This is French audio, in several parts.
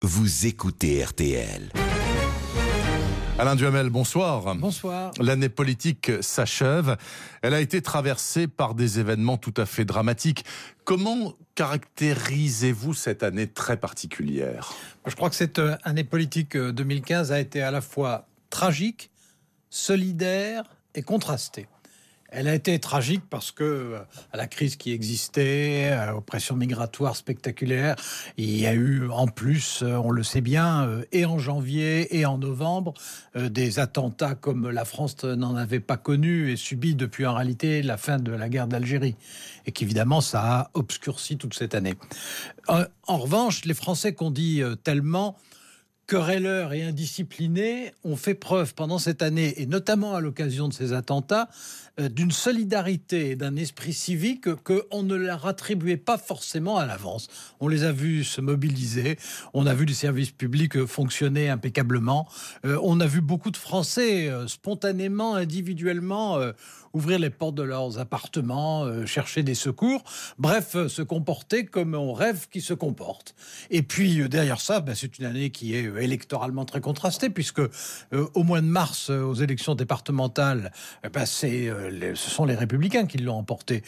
vous écoutez RTL. Alain Duhamel, bonsoir. Bonsoir. L'année politique s'achève. Elle a été traversée par des événements tout à fait dramatiques. Comment caractérisez-vous cette année très particulière ? Je crois que cette année politique 2015 a été à la fois tragique, solidaire et contrastée. Elle a été tragique parce que, à la crise qui existait, aux pressions migratoires spectaculaires, il y a eu en plus, on le sait bien, et en janvier et en novembre, des attentats comme la France n'en avait pas connu et subi depuis en réalité la fin de la guerre d'Algérie. Et qu'évidemment, ça a obscurci toute cette année. En revanche, les Français qu'on dit tellement querelleurs et indisciplinés ont fait preuve pendant cette année, et notamment à l'occasion de ces attentats, d'une solidarité et d'un esprit civique qu'on ne leur attribuait pas forcément à l'avance. On les a vus se mobiliser, on a vu les services publics fonctionner impeccablement, on a vu beaucoup de Français spontanément, individuellement, ouvrir les portes de leurs appartements, chercher des secours, bref, se comporter comme on rêve qu'ils se comportent. Et puis derrière ça, c'est une année qui est électoralement très contrastée, puisque au mois de mars, aux élections départementales, ce sont les Républicains qui l'ont emporté.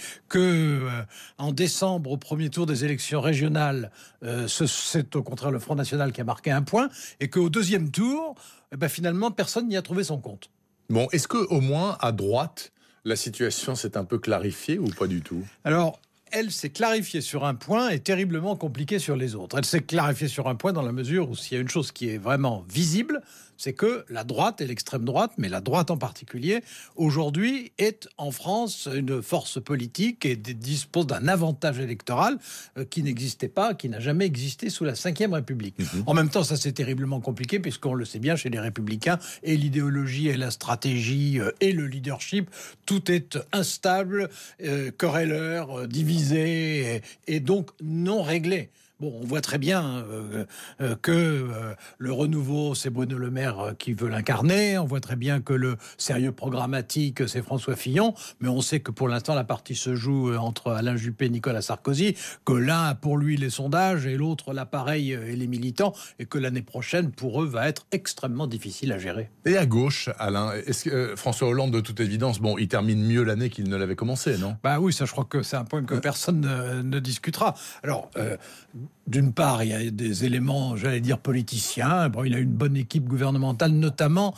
En décembre, au premier tour des élections régionales, c'est au contraire le Front National qui a marqué un point, et qu'au deuxième tour, finalement, personne n'y a trouvé son compte. Bon, est-ce qu'au moins, à droite, la situation s'est un peu clarifiée ou pas du tout ? Alors, elle s'est clarifiée sur un point et terriblement compliquée sur les autres. Elle s'est clarifiée sur un point dans la mesure où s'il y a une chose qui est vraiment visible, c'est que la droite et l'extrême droite, mais la droite en particulier, aujourd'hui est en France une force politique et dispose d'un avantage électoral qui n'existait pas, qui n'a jamais existé sous la Ve République. En même temps, ça c'est terriblement compliqué puisqu'on le sait bien chez les Républicains, et l'idéologie et la stratégie et le leadership, tout est instable, querelleur, divisé et donc non réglé. Bon, on voit très bien que le renouveau, c'est Bruno Le Maire qui veut l'incarner. On voit très bien que le sérieux programmatique, c'est François Fillon. Mais on sait que pour l'instant, la partie se joue entre Alain Juppé et Nicolas Sarkozy. Que l'un a pour lui les sondages et l'autre l'appareil et les militants. Et que l'année prochaine, pour eux, va être extrêmement difficile à gérer. Et à gauche, Alain, est-ce que François Hollande, de toute évidence, il termine mieux l'année qu'il ne l'avait commencé, non ? Oui, ça, je crois que c'est un point que personne ne discutera. Alors, d'une part, il y a des éléments, j'allais dire, politiciens. Il a une bonne équipe gouvernementale, notamment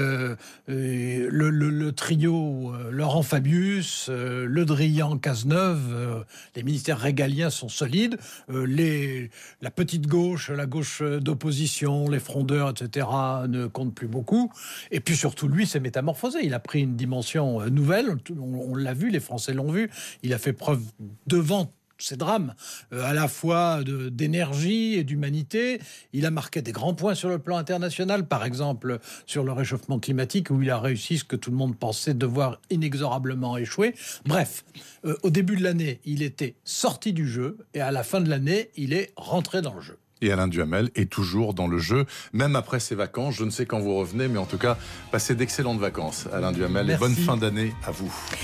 le trio Laurent Fabius, Le Drian, Cazeneuve. Les ministères régaliens sont solides. La petite gauche, la gauche d'opposition, les frondeurs, etc., ne comptent plus beaucoup. Et puis surtout, lui, s'est métamorphosé. Il a pris une dimension nouvelle. On l'a vu, les Français l'ont vu. Il a fait preuve devant ces drames, à la fois d'énergie et d'humanité. Il a marqué des grands points sur le plan international, par exemple sur le réchauffement climatique, où il a réussi ce que tout le monde pensait devoir inexorablement échouer. Bref, au début de l'année, il était sorti du jeu, et à la fin de l'année, il est rentré dans le jeu. Et Alain Duhamel est toujours dans le jeu, même après ses vacances. Je ne sais quand vous revenez, mais en tout cas, passez d'excellentes vacances, Alain Duhamel. Merci. Et bonne fin d'année à vous.